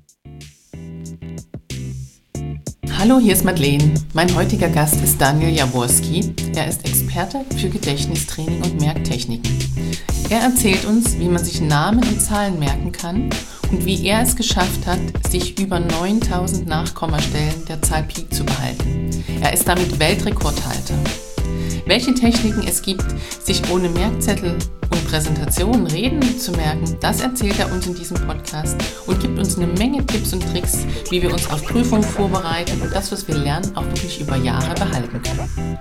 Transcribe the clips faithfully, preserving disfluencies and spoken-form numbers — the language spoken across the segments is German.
Hallo, hier ist Madeleine. Mein heutiger Gast ist Daniel Jaworski. Er ist Experte für Gedächtnistraining und Merktechniken. Er erzählt uns, wie man sich Namen und Zahlen merken kann und wie er es geschafft hat, sich über neuntausend Nachkommastellen der Zahl Pi zu behalten. Er ist damit Weltrekordhalter. Welche Techniken es gibt, sich ohne Merkzettel und Präsentationen Reden zu merken, das erzählt er uns in diesem Podcast und gibt uns eine Menge Tipps und Tricks, wie wir uns auf Prüfungen vorbereiten und das, was wir lernen, auch wirklich über Jahre behalten können.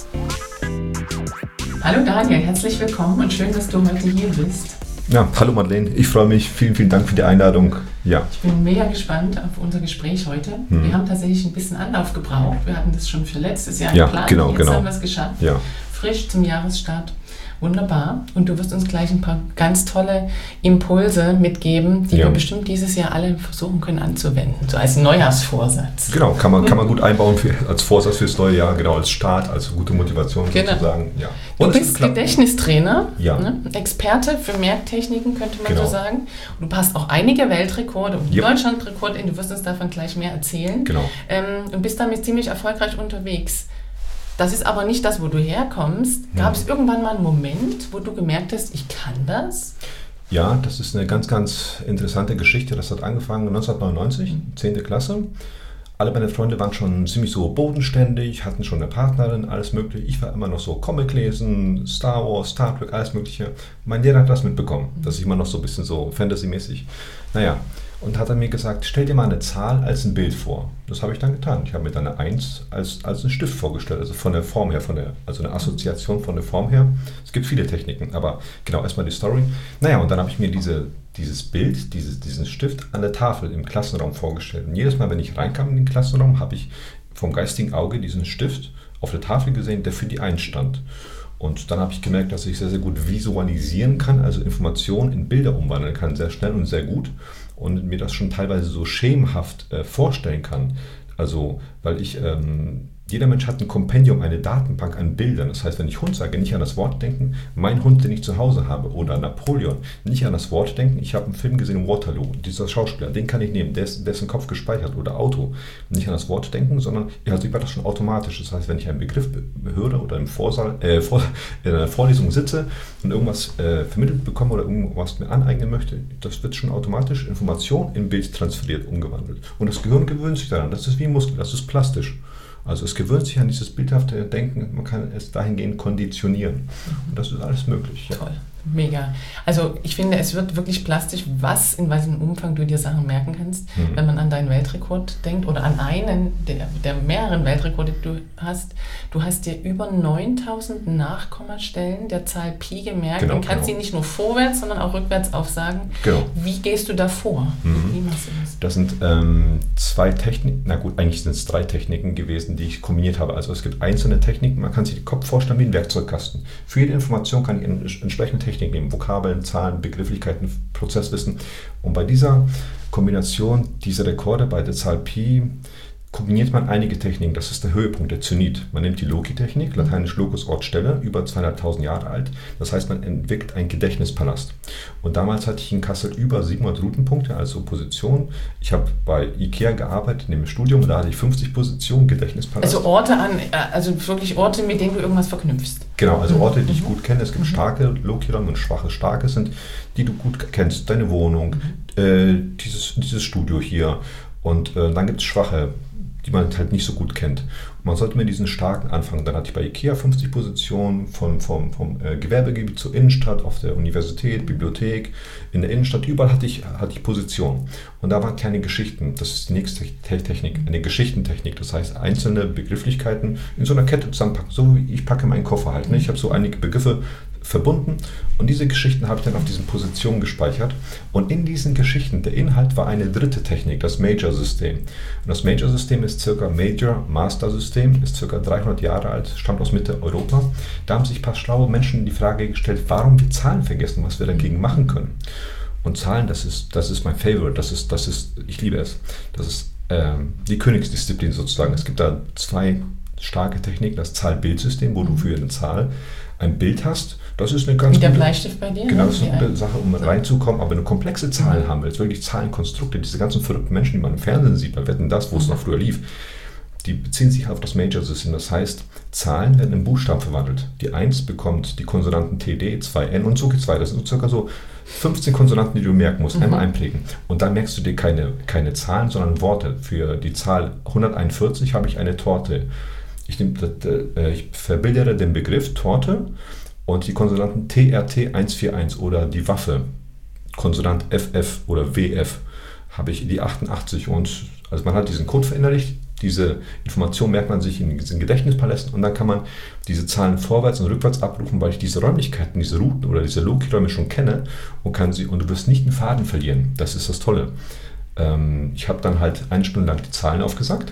Hallo Daniel, herzlich willkommen und schön, dass du heute hier bist. Ja, hallo Madeleine, ich freue mich. Vielen, vielen Dank für die Einladung. Ja. Ich bin mega gespannt auf unser Gespräch heute. Hm. Wir haben tatsächlich ein bisschen Anlauf gebraucht. Wir hatten das schon für letztes Jahr ja, geplant. Genau, Jetzt genau. haben wir es geschafft. Ja. Frisch zum Jahresstart. Wunderbar. Und du wirst uns gleich ein paar ganz tolle Impulse mitgeben, die ja. wir bestimmt dieses Jahr alle versuchen können anzuwenden, so als Neujahrsvorsatz. Genau, kann man, kann man gut einbauen für, als Vorsatz fürs neue Jahr, genau, als Start, als gute Motivation genau. sozusagen. Ja. Und du bist Gedächtnistrainer, ja. ne? Experte für Merktechniken, könnte man genau. so sagen. Und du hast auch einige Weltrekorde und yep. Deutschlandrekorde, du wirst uns davon gleich mehr erzählen. Genau. Ähm, und bist damit ziemlich erfolgreich unterwegs. Das ist aber nicht das, wo du herkommst. Gab es hm. irgendwann mal einen Moment, wo du gemerkt hast, ich kann das? Ja, das ist eine ganz, ganz interessante Geschichte. Das hat angefangen neunzehnhundertneunundneunzig, mhm. zehnte Klasse. Alle meine Freunde waren schon ziemlich so bodenständig, hatten schon eine Partnerin, alles mögliche. Ich war immer noch so Comic lesen, Star Wars, Star Trek, alles mögliche. Mein Lehrer hat das mitbekommen, dass ich immer noch so ein bisschen so Fantasy-mäßig, naja. Und hat er mir gesagt, stell dir mal eine Zahl als ein Bild vor. Das habe ich dann getan. Ich habe mir dann eine eins als, als einen Stift vorgestellt, also von der Form her, von der, also eine Assoziation von der Form her. Es gibt viele Techniken, aber genau, erstmal die Story. Naja, und dann habe ich mir diese, dieses Bild, dieses, diesen Stift an der Tafel im Klassenraum vorgestellt. Und jedes Mal, wenn ich reinkam in den Klassenraum, habe ich vom geistigen Auge diesen Stift auf der Tafel gesehen, der für die eins stand. Und dann habe ich gemerkt, dass ich sehr, sehr gut visualisieren kann, also Informationen in Bilder umwandeln kann, sehr schnell und sehr gut. Und mir das schon teilweise so schemenhaft äh, vorstellen kann. Also, weil ich, ähm, jeder Mensch hat ein Kompendium, eine Datenbank an Bildern. Das heißt, wenn ich Hund sage, nicht an das Wort denken, mein Hund, den ich zu Hause habe, oder Napoleon, nicht an das Wort denken, ich habe einen Film gesehen, Waterloo, dieser Schauspieler, den kann ich nehmen, der ist, der ist im Kopf gespeichert, oder Auto, nicht an das Wort denken, sondern, ja, also ich war das schon automatisch. Das heißt, wenn ich einen Begriff höre oder im Vorsaal, äh, vor, in einer Vorlesung sitze und irgendwas äh, vermittelt bekomme oder irgendwas mir aneignen möchte, das wird schon automatisch Information in Bild transferiert, umgewandelt. Und das Gehirn gewöhnt sich daran, das ist wie ein Muskel, das ist plastisch. Also es gewöhnt sich an dieses bildhafte Denken, man kann es dahingehend konditionieren. Und das ist alles möglich. Ja. Toll, mega. Also ich finde, es wird wirklich plastisch, was in welchem Umfang du dir Sachen merken kannst, mhm. wenn man an deinen Weltrekord denkt oder an einen der, der mehreren Weltrekorde, die du hast. Du hast dir über neuntausend Nachkommastellen der Zahl Pi gemerkt genau, und kannst sie genau. nicht nur vorwärts, sondern auch rückwärts aufsagen. Genau. Wie gehst du da vor? Mhm. Wie machst du das? Das sind ähm, zwei Techniken, na gut, eigentlich sind es drei Techniken gewesen, die ich kombiniert habe. Also es gibt einzelne Techniken, man kann sich den Kopf vorstellen wie ein Werkzeugkasten. Für jede Information kann ich eine entsprechende Technik nehmen, Vokabeln, Zahlen, Begrifflichkeiten, Prozesswissen. Und bei dieser Kombination dieser Rekorde bei der Zahl Pi kombiniert man einige Techniken. Das ist der Höhepunkt, der Zenit. Man nimmt die Loki-Technik, lateinisch Locus, Ort, Stelle, über zweihunderttausend Jahre alt. Das heißt, man entwickelt einen Gedächtnispalast. Und damals hatte ich in Kassel über siebenhundert Routenpunkte, also Positionen. Ich habe bei IKEA gearbeitet, in dem Studium, da hatte ich fünfzig Positionen, Gedächtnispalast. Also Orte an, also wirklich Orte, mit denen du irgendwas verknüpfst. Genau, also Orte, die ich gut kenne. Es gibt mhm. starke Loki-Räume und schwache Starke sind, die du gut kennst. Deine Wohnung, mhm. äh, dieses, dieses Studio hier. Und äh, dann gibt es schwache, die man halt nicht so gut kennt. Und man sollte mit diesen starken anfangen. Dann hatte ich bei IKEA fünfzig Positionen, von, vom, vom äh, Gewerbegebiet zur Innenstadt, auf der Universität, Bibliothek, in der Innenstadt, überall hatte ich, hatte ich Positionen. Und da waren kleine Geschichten. Das ist die nächste Technik, eine Geschichtentechnik. Das heißt, einzelne Begrifflichkeiten in so einer Kette zusammenpacken. So wie ich packe meinen Koffer halt. Ne? Ich habe so einige Begriffe verbunden und diese Geschichten habe ich dann auf diesen Positionen gespeichert und in diesen Geschichten, der Inhalt war eine dritte Technik, das Major-System. Und das Major-System ist circa Major-Master-System, ist circa dreihundert Jahre alt, stammt aus Mitte Europa. Da haben sich ein paar schlaue Menschen die Frage gestellt, warum wir Zahlen vergessen, was wir dagegen machen können. Und Zahlen, das ist, das ist mein Favorite, das ist, das ist, ich liebe es. Das ist ähm, die Königsdisziplin sozusagen. Es gibt da zwei starke Techniken, das Zahl-Bild-System, wo du für eine Zahl ein Bild hast, Das ist eine ganz Wie der gute, Bleistift bei dir? Genau, ne? das ist eine Ja. gute Sache, um reinzukommen. Aber wenn du komplexe Zahlen haben willst, wirklich Zahlenkonstrukte, diese ganzen verrückten Menschen, die man im Fernsehen sieht, bei Wetten, das, wo es noch früher lief, die beziehen sich auf das Major-System. Das heißt, Zahlen werden in Buchstaben verwandelt. Die eins bekommt die Konsonanten T, D, zwei N und so geht's weiter. Das sind circa so fünfzehn Konsonanten, die du merken musst, mhm. einmal einprägen. Und dann merkst du dir keine, keine Zahlen, sondern Worte. Für die Zahl hunderteinundvierzig habe ich eine Torte. Ich, nehm, ich verbildere den Begriff Torte und die Konsonanten T R T hundertvierundvierzig oder die Waffe, Konsonant F F oder W F, habe ich die achtundachtzig. Und also man hat diesen Code verinnerlicht. Diese Information merkt man sich in diesen Gedächtnispalästen und dann kann man diese Zahlen vorwärts und rückwärts abrufen, weil ich diese Räumlichkeiten, diese Routen oder diese Loki-Räume schon kenne und kann sie und du wirst nicht den Faden verlieren. Das ist das Tolle. Ähm, ich habe dann halt eine Stunde lang die Zahlen aufgesagt,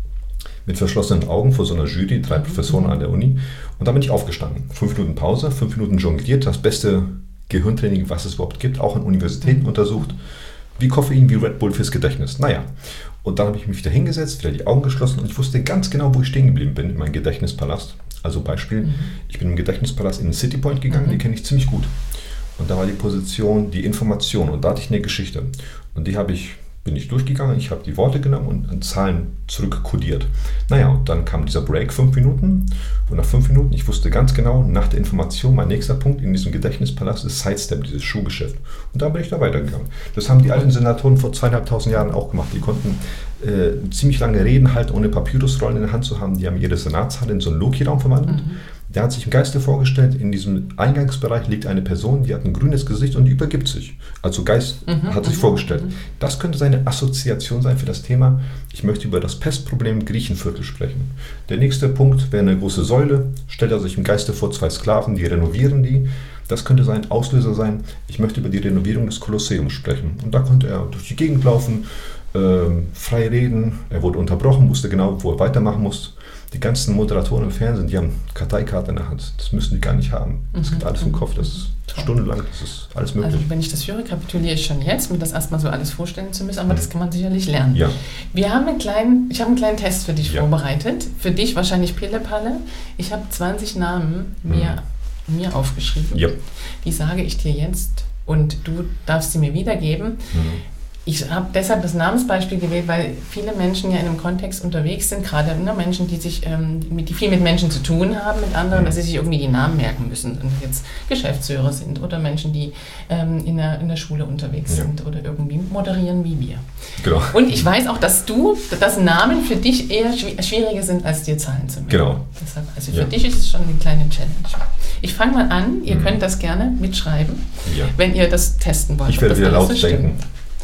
mit verschlossenen Augen vor so einer Jury, drei Professoren an der Uni und dann bin ich aufgestanden. Fünf Minuten Pause, fünf Minuten jongliert, das beste Gehirntraining, was es überhaupt gibt, auch an Universitäten untersucht. Wie Koffein, wie Red Bull fürs Gedächtnis. Naja, und dann habe ich mich wieder hingesetzt, wieder die Augen geschlossen und ich wusste ganz genau, wo ich stehen geblieben bin, in meinem Gedächtnispalast. Also Beispiel, mhm. ich bin im Gedächtnispalast in den City Point gegangen, mhm. die kenne ich ziemlich gut. Und da war die Position, die Information und da hatte ich eine Geschichte. Und die habe ich, bin ich durchgegangen, ich habe die Worte genommen und an Zahlen zurückkodiert. Naja, und dann kam dieser Break, fünf Minuten. Und nach fünf Minuten, ich wusste ganz genau, nach der Information, mein nächster Punkt in diesem Gedächtnispalast ist Sidestep, dieses Schuhgeschäft. Und da bin ich da weitergegangen. Das haben die alten Senatoren vor zweieinhalbtausend Jahren auch gemacht. Die konnten äh, ziemlich lange Reden halten, ohne Papyrusrollen in der Hand zu haben. Die haben jede Senatshalle in so einen Loki-Raum verwandelt. Mhm. Der hat sich im Geiste vorgestellt, in diesem Eingangsbereich liegt eine Person, die hat ein grünes Gesicht und die übergibt sich. Also Geist mhm, hat sich vorgestellt. Mhm. Das könnte seine Assoziation sein für das Thema, ich möchte über das Pestproblem Griechenviertel sprechen. Der nächste Punkt wäre eine große Säule, stellt er sich im Geiste vor zwei Sklaven, die renovieren die. Das könnte sein Auslöser sein, ich möchte über die Renovierung des Kolosseums sprechen. Und da konnte er durch die Gegend laufen, äh, frei reden, er wurde unterbrochen, wusste genau, wo er weitermachen muss. Die ganzen Moderatoren im Fernsehen, die haben Karteikarte in der Hand. Das müssen die gar nicht haben. Das geht alles im Kopf. Das ist Toll. Stundenlang, das ist alles möglich. Also wenn ich das höre, kapituliere ich schon jetzt, mir das erstmal so alles vorstellen zu müssen, aber mhm. das kann man sicherlich lernen. Ja. Wir haben einen kleinen, ich habe einen kleinen Test für dich ja. vorbereitet. Für dich wahrscheinlich Pille-Palle. Ich habe zwanzig Namen mir, mhm. mir aufgeschrieben. Ja. Die sage ich dir jetzt und du darfst sie mir wiedergeben. Mhm. Ich habe deshalb das Namensbeispiel gewählt, weil viele Menschen ja in einem Kontext unterwegs sind, gerade ne, Menschen, die sich, ähm, die viel mit Menschen zu tun haben, mit anderen, dass sie sich irgendwie die Namen merken müssen. Und jetzt Geschäftsführer sind oder Menschen, die ähm, in, der, in der Schule unterwegs ja. sind oder irgendwie moderieren wie wir. Genau. Und ich weiß auch, dass du, dass Namen für dich eher schwieriger sind, als dir Zahlen zu merken. Genau. Deshalb, also für ja. dich ist es schon eine kleine Challenge. Ich fange mal an, ihr mhm. könnt das gerne mitschreiben, ja. wenn ihr das testen wollt. Ich werde wieder laut so denken.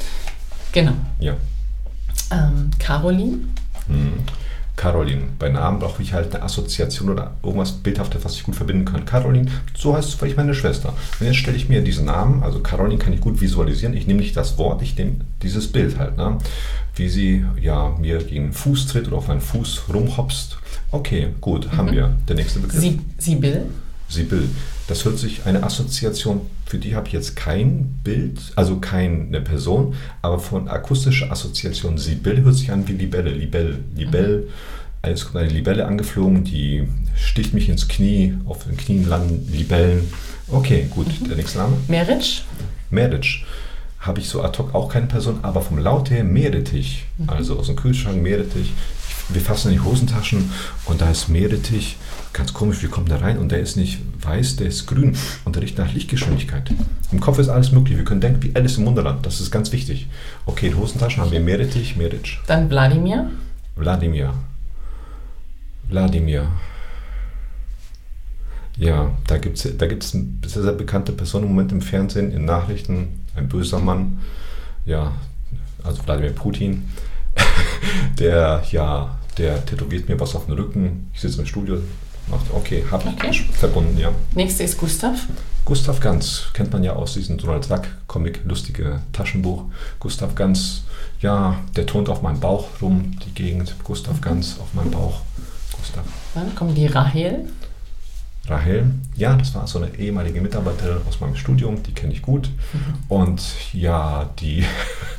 Genau. Ja. Ähm, Caroline. Hm. Caroline. Bei Namen brauche ich halt eine Assoziation oder irgendwas Bildhaftes, was ich gut verbinden kann. Caroline, so heißt es vielleicht meine Schwester. Und jetzt stelle ich mir diesen Namen, also Caroline kann ich gut visualisieren. Ich nehme nicht das Wort, ich nehme dieses Bild halt. Ne? Wie sie ja, mir gegen den Fuß tritt oder auf meinen Fuß rumhopst. Okay, gut, mhm. haben wir. Der nächste Begriff. Sie, Sibyl. Sibyl. Das hört sich eine Assoziation, für die habe ich jetzt kein Bild, also keine Person, aber von akustischer Assoziation. Sibyl hört sich an wie Libelle, Libelle, Libelle. Mhm. Jetzt kommt eine Libelle angeflogen, die sticht mich ins Knie, auf den Knien landen Libellen. Okay, gut, mhm. der nächste Name? Meritsch. Meritsch. Habe ich so ad hoc auch keine Person, aber vom Laut her Meerrettich. Mhm. Also aus dem Kühlschrank Meerrettich. Wir fassen in die Hosentaschen und da ist Meerrettich. Ganz komisch, wir kommen da rein und der ist nicht weiß, der ist grün und der riecht nach Lichtgeschwindigkeit. Im Kopf ist alles möglich. Wir können denken wie Alice im Wunderland. Das ist ganz wichtig. Okay, in Hosentaschen haben wir Meerrettich, Meerrettich. Dann Wladimir. Wladimir. Wladimir. Ja, da gibt es da gibt's eine sehr, sehr bekannte Person im Moment im Fernsehen, in Nachrichten. Ein böser Mann. Ja, also Wladimir Putin. der, ja, der tätowiert mir was auf den Rücken. Ich sitze im Studio. Macht, okay, habe ich okay. verbunden, ja. Nächste ist Gustav. Gustav Ganz, kennt man ja aus diesem Donald Duck-Comic, lustige Taschenbuch. Gustav Ganz, ja, der turnt auf meinem Bauch rum, die Gegend. Gustav Ganz auf meinem Bauch. Gustav. Dann kommt die Rahel. Rahel, ja, das war so eine ehemalige Mitarbeiterin aus meinem Studium, die kenne ich gut. Mhm. Und ja, die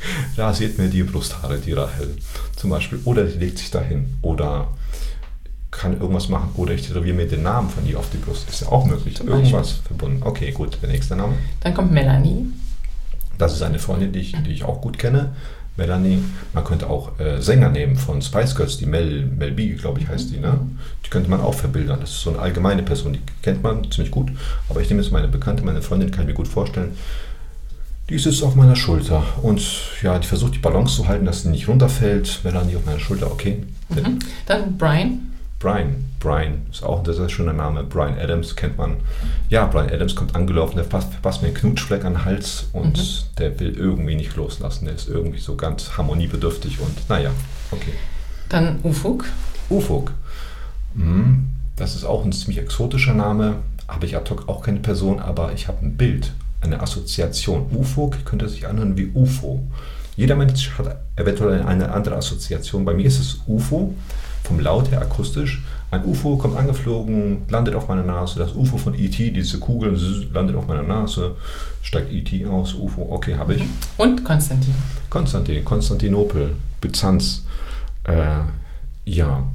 rasiert mir die Brusthaare, die Rahel zum Beispiel. Oder die legt sich dahin. Oder kann irgendwas machen oder ich tätowiere mir den Namen von ihr auf die Brust. Ist ja auch möglich. Zum Irgendwas Beispiel. verbunden. Okay, gut. Der nächste Name. Dann kommt Melanie. Das ist eine Freundin, die ich, die ich auch gut kenne. Melanie. Man könnte auch äh, Sänger nehmen von Spice Girls, die Mel, Mel B, glaube ich, heißt die. Ne? Die könnte man auch verbildern. Das ist so eine allgemeine Person, die kennt man ziemlich gut. Aber ich nehme jetzt meine Bekannte, meine Freundin, kann ich mir gut vorstellen. Die sitzt auf meiner Schulter und ja, die versucht die Balance zu halten, dass sie nicht runterfällt. Melanie auf meiner Schulter, okay. Mhm. Dann Brian. Brian. Brian ist auch ein sehr, sehr schöner Name. Brian Adams kennt man. Ja, Brian Adams kommt angelaufen, der verpasst, verpasst mir einen Knutschfleck an den Hals und mhm. der will irgendwie nicht loslassen. Der ist irgendwie so ganz harmoniebedürftig und naja, okay. Dann Ufuk. Ufuk. Mhm. Das ist auch ein ziemlich exotischer Name. Habe ich ad hoc auch keine Person, aber ich habe ein Bild, eine Assoziation. Ufuk könnte sich anhören wie U F O. Jeder Mensch hat eventuell eine andere Assoziation. Bei mir ist es U F O. Vom Laut her akustisch. Ein U F O kommt angeflogen, landet auf meiner Nase. Das U F O von E T, diese Kugel, landet auf meiner Nase. Steigt E T aus, U F O, okay, habe ich. Und Konstantin. Konstantin, Konstantinopel, Byzanz. Äh, ja.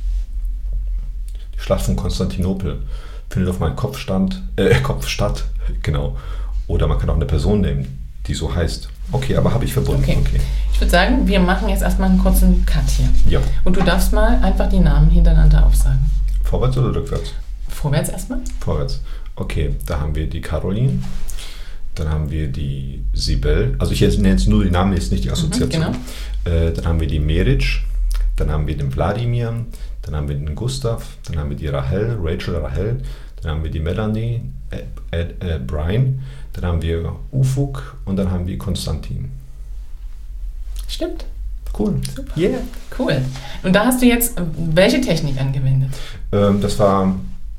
Die Schlacht von Konstantinopel findet auf meinem Kopf, stand, äh, Kopf statt. Genau. Oder man kann auch eine Person nehmen, die so heißt. Okay, aber habe ich verbunden. Okay. Okay. Ich würde sagen, wir machen jetzt erstmal einen kurzen Cut hier. Ja. Und du darfst mal einfach die Namen hintereinander aufsagen. Vorwärts oder rückwärts? Vorwärts erstmal. Vorwärts. Okay, da haben wir die Caroline. Dann haben wir die Sibel. Also ich nenne jetzt nur die Namen, jetzt nicht die Assoziation. Mhm, genau. äh, dann haben wir die Meric. Dann haben wir den Wladimir. Dann haben wir den Gustav. Dann haben wir die Rahel, Rachel Rahel. Dann haben wir die Melanie, äh, äh, äh, Brian. Dann haben wir Ufuk und dann haben wir Konstantin. Stimmt. Cool. Super. Yeah. Cool. Und da hast du jetzt welche Technik angewendet? Ähm, das war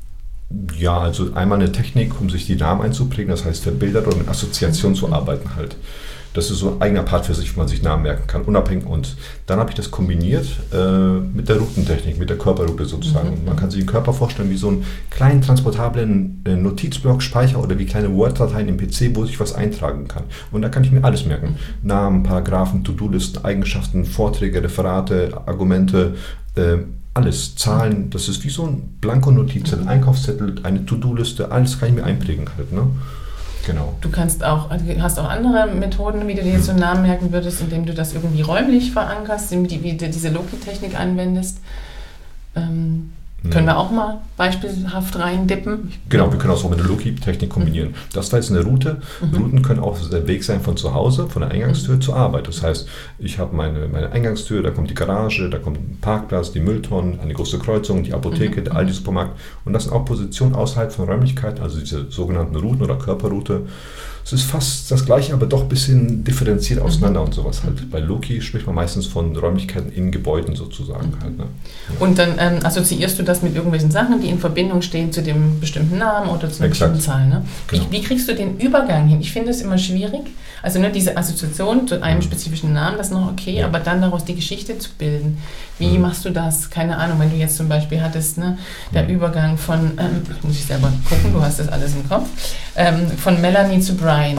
ja also einmal eine Technik, um sich die Namen einzuprägen, das heißt verbildert oder mit Assoziation zu arbeiten halt. Das ist so ein eigener Part für sich, wo man sich Namen merken kann, unabhängig. Und dann habe ich das kombiniert äh, mit der Routentechnik, mit der Körperroute sozusagen. Mhm. Man kann sich den Körper vorstellen wie so einen kleinen transportablen äh, Notizblock, Speicher oder wie kleine Word-Dateien im P C, wo ich was eintragen kann. Und da kann ich mir alles merken. Mhm. Namen, Paragraphen, To-Do-Listen, Eigenschaften, Vorträge, Referate, Argumente, äh, alles, Zahlen. Das ist wie so ein Blanko-Notizzettel, mhm. Einkaufszettel, eine To-Do-Liste, alles kann ich mir einprägen halt, ne? Genau. Du kannst auch, hast auch andere Methoden, wie du dir jetzt so einen Namen merken würdest, indem du das irgendwie räumlich verankerst, wie du diese Loki-Technik anwendest. Ähm, hm. Können wir auch mal beispielhaft reindippen? Genau, wir können auch so mit der Loki-Technik kombinieren. Mhm. Das war jetzt eine Route. Mhm. Routen können auch der Weg sein von zu Hause, von der Eingangstür mhm. zur Arbeit. Das heißt, ich habe meine, meine Eingangstür, da kommt die Garage, da kommt ein Parkplatz, die Mülltonnen, eine große Kreuzung, die Apotheke, mhm. der Aldi-Supermarkt. Und das sind auch Positionen außerhalb von Räumlichkeiten, also diese sogenannten Routen oder Körperroute. Es ist fast das Gleiche, aber doch ein bisschen differenziert auseinander mhm. und sowas halt. Bei Loki spricht man meistens von Räumlichkeiten in Gebäuden sozusagen mhm. halt. Ne? Ja. Und dann ähm, assoziierst du das mit irgendwelchen Sachen, die in Verbindung stehen zu dem bestimmten Namen oder zu einer Exakt. bestimmten Zahl. Ne? Genau. Wie, wie kriegst du den Übergang hin? Ich finde es immer schwierig. Also ne, diese Assoziation zu einem mhm. spezifischen Namen, das ist noch okay, ja. aber dann daraus die Geschichte zu bilden. Wie mhm. machst du das? Keine Ahnung, wenn du jetzt zum Beispiel hattest, ne, der mhm. Übergang von, ähm, muss ich selber gucken, du hast das alles im Kopf, ähm, von Melanie zu Brian.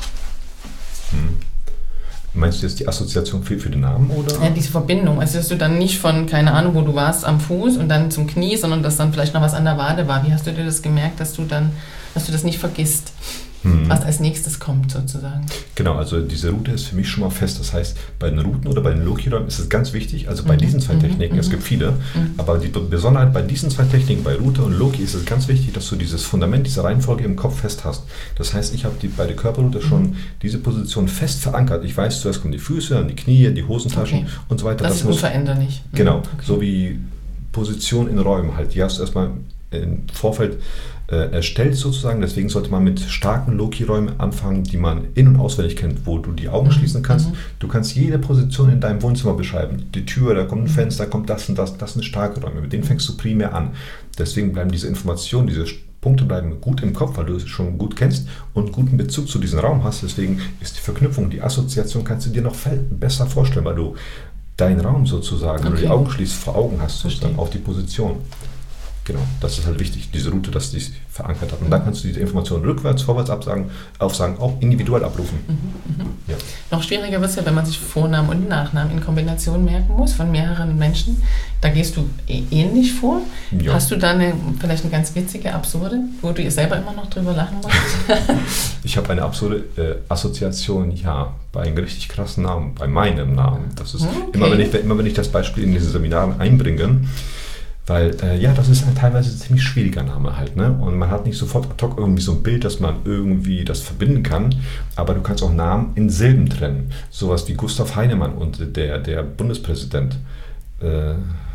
Hm. Meinst du jetzt die Assoziation für, für den Namen, oder? Ja, diese Verbindung. Also, dass du dann nicht von, keine Ahnung, wo du warst, am Fuß und dann zum Knie, sondern dass dann vielleicht noch was an der Wade war. Wie hast du dir das gemerkt, dass du dann, dass du das nicht vergisst, hm. was als nächstes kommt, sozusagen? Genau, also diese Route ist für mich schon mal fest. Das heißt, bei den Routen oder bei den Loki-Räumen ist es ganz wichtig, also bei mhm. diesen zwei Techniken, mhm. es gibt viele, mhm. aber die Besonderheit bei diesen zwei Techniken, bei Route und Loki, ist es ganz wichtig, dass du dieses Fundament, diese Reihenfolge im Kopf fest hast. Das heißt, ich habe die, bei der Körperroute schon mhm. diese Position fest verankert. Ich weiß, zuerst kommen die Füße, dann die Knie, die Hosentaschen okay. und so weiter. Das, das ist muss, unveränderlich. Genau, okay. so wie Position in Räumen halt. Die hast du erstmal im Vorfeld äh, erstellt sozusagen, deswegen sollte man mit starken Loki-Räumen anfangen, die man in- und auswendig kennt, wo du die Augen mhm. schließen kannst. Mhm. Du kannst jede Position in deinem Wohnzimmer beschreiben. Die Tür, da kommt ein Fenster, da kommt das und das, das sind starke Räume, mit denen fängst du primär an. Deswegen bleiben diese Informationen, diese Punkte bleiben gut im Kopf, weil du es schon gut kennst und guten Bezug zu diesem Raum hast. Deswegen ist die Verknüpfung, die Assoziation kannst du dir noch besser vorstellen, weil du deinen Raum sozusagen, okay. wenn du die Augen schließt, vor Augen hast, sozusagen auch die Position. Genau, das ist halt wichtig, diese Route, dass die sich verankert hat. Und dann kannst du diese Informationen rückwärts, vorwärts absagen, aufsagen, auch individuell abrufen. Mhm, mhm. Ja. Noch schwieriger wird es ja, wenn man sich Vornamen und Nachnamen in Kombination merken muss von mehreren Menschen. Da gehst du ähnlich vor. Ja. Hast du da eine, vielleicht eine ganz witzige, absurde, wo du selber immer noch drüber lachen musst? Ich habe eine absurde äh, Assoziation, ja, bei einem richtig krassen Namen, bei meinem Namen. Das ist okay. immer, wenn ich, immer wenn ich das Beispiel in diesen Seminaren einbringe, weil, äh, ja, das ist halt teilweise ein ziemlich schwieriger Name halt, ne? Und man hat nicht sofort ad hoc irgendwie so ein Bild, dass man irgendwie das verbinden kann, aber du kannst auch Namen in Silben trennen. Sowas wie Gustav Heinemann und der, der Bundespräsident. Äh,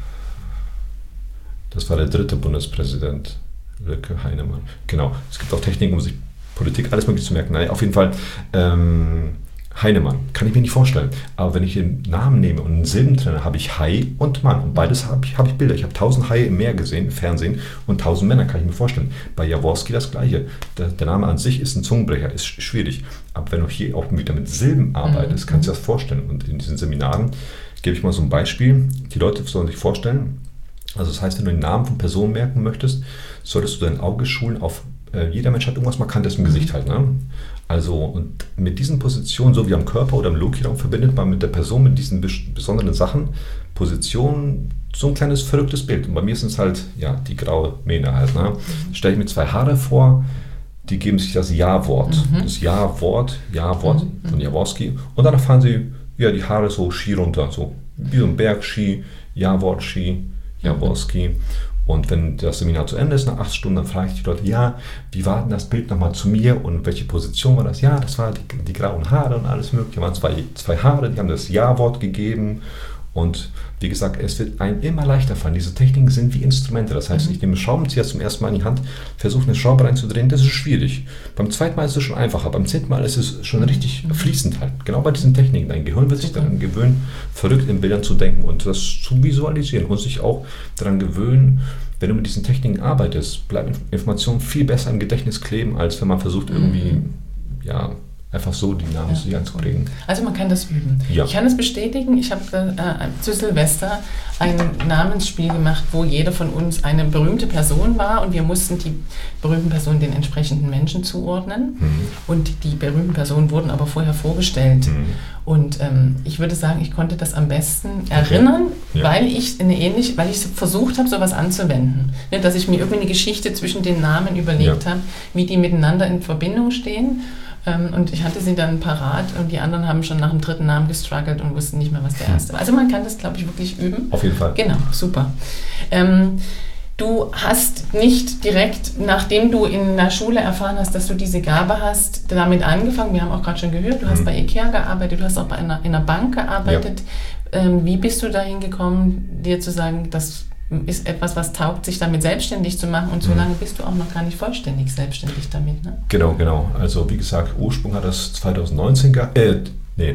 das war der dritte Bundespräsident, Wilke Heinemann. Genau, es gibt auch Techniken, um sich Politik, alles mögliche zu merken. Naja, auf jeden Fall, ähm, Heinemann, kann ich mir nicht vorstellen. Aber wenn ich den Namen nehme und einen Silben trenne, habe ich Hai und Mann. Und beides habe ich, hab ich Bilder. Ich habe tausend Haie im Meer gesehen, im Fernsehen, und tausend Männer, kann ich mir vorstellen. Bei Jaworski das Gleiche. Der, der Name an sich ist ein Zungenbrecher, ist schwierig. Aber wenn du hier auch wieder mit Silben arbeitest, mhm. kannst du dir das vorstellen. Und in diesen Seminaren gebe ich mal so ein Beispiel. Die Leute sollen sich vorstellen, also das heißt, wenn du den Namen von Personen merken möchtest, solltest du dein Auge schulen auf, äh, jeder Mensch hat irgendwas Markantes im Gesicht halt, ne? Also, und mit diesen Positionen, so wie am Körper oder im Loki-Raum, verbindet man mit der Person mit diesen besonderen Sachen, Positionen, so ein kleines verrücktes Bild. Und bei mir sind es halt, ja, die graue Mähne halt, ne? Stelle ich mir zwei Haare vor, die geben sich das Ja-Wort. Mhm. Das Ja-Wort, Ja-Wort mhm. von Jaworski. Und danach fahren sie, ja, die Haare so Ski runter, so wie so ein Bergski, Ja-Wort-Ski, Jaworski. Und wenn das Seminar zu Ende ist, nach acht Stunden, dann frage ich die Leute, ja, wie war denn das Bild nochmal zu mir und welche Position war das? Ja, das war die, die grauen Haare und alles mögliche. Da waren zwei, zwei Haare, die haben das Ja-Wort gegeben. Und wie gesagt, es wird einem immer leichter fallen. Diese Techniken sind wie Instrumente. Das heißt, ich nehme einen Schraubenzieher zum ersten Mal in die Hand, versuche eine Schraube reinzudrehen, das ist schwierig. Beim zweiten Mal ist es schon einfacher, beim zehnten Mal ist es schon richtig fließend halt. Genau bei diesen Techniken. Dein Gehirn wird sich daran gewöhnen, verrückt in Bildern zu denken und das zu visualisieren und sich auch daran gewöhnen, wenn du mit diesen Techniken arbeitest, bleiben Informationen viel besser im Gedächtnis kleben, als wenn man versucht irgendwie, ja, einfach so die Namen ja. anzuprägen. Also man kann das üben. Ja. Ich kann es bestätigen, ich habe äh, zu Silvester ein Namensspiel gemacht, wo jeder von uns eine berühmte Person war und wir mussten die berühmten Personen den entsprechenden Menschen zuordnen. Mhm. Und die berühmten Personen wurden aber vorher vorgestellt. Mhm. Und ähm, ich würde sagen, ich konnte das am besten erinnern, okay. ja. weil ich eine ähnliche, weil ich versucht habe, sowas anzuwenden. Ne, dass ich mir irgendwie eine Geschichte zwischen den Namen überlegt ja. habe, wie die miteinander in Verbindung stehen. Und ich hatte sie dann parat und die anderen haben schon nach dem dritten Namen gestruggelt und wussten nicht mehr, was der erste war. Also man kann das, glaube ich, wirklich üben. Auf jeden Fall. Genau, super. Ähm, du hast nicht direkt, nachdem du in der Schule erfahren hast, dass du diese Gabe hast, damit angefangen. Wir haben auch gerade schon gehört, du hast mhm. bei IKEA gearbeitet, du hast auch bei einer, in einer Bank gearbeitet. Ja. Ähm, wie bist du dahin gekommen, dir zu sagen, das ist etwas, was taugt, sich damit selbstständig zu machen und so lange bist du auch noch gar nicht vollständig selbstständig damit, ne? Genau, genau. Also wie gesagt, Ursprung hat das zwanzig neunzehn, äh, nee,